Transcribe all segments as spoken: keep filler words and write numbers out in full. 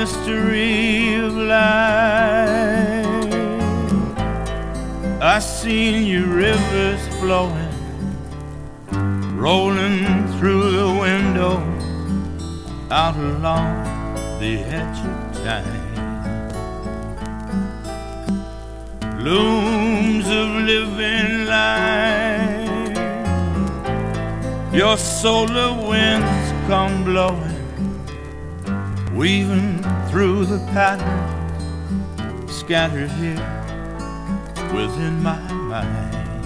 mystery of life. I seen your rivers flowing, rolling through the window, out along the edge of time. Looms of living light, your solar winds come blowing, weaving through the pattern scattered here within my mind.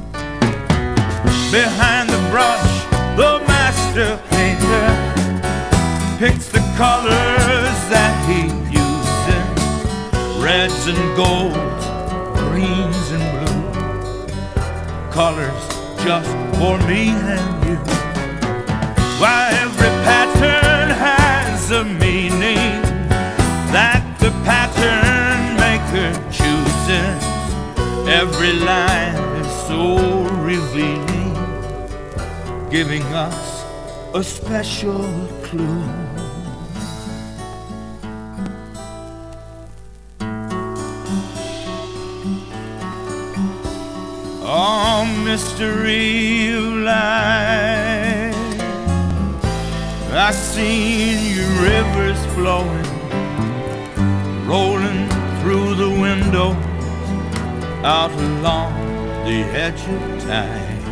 Behind the brush, the master painter picks the colors that he uses, reds and golds, greens and blues, colors just for me and you. Why every pattern has a meaning that the pattern maker chooses. Every line is so revealing, giving us a special clue. Oh, mystery of life, I seen your rivers flowing, rolling through the window, out along the edge of time.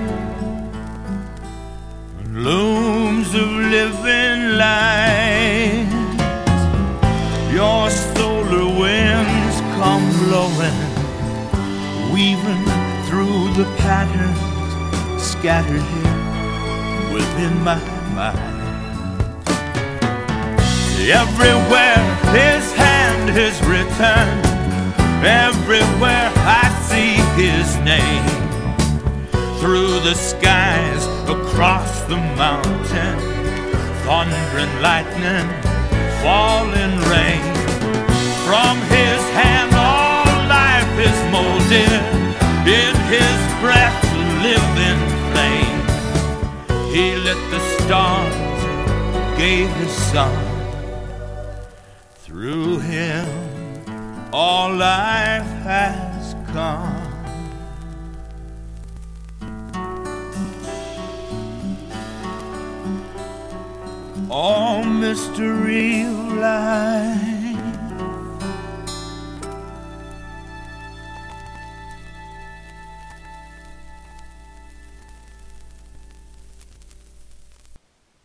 Looms of living light, your solar winds come blowing, weaving through the patterns scattered here within my mind. Everywhere his hand is written, everywhere I see his name. Through the skies, across the mountain, thunder and lightning, falling rain. From his hand all life is molded, in his breath living flame. He lit the stars, gave his son. Through him all life has come. All mystery of life.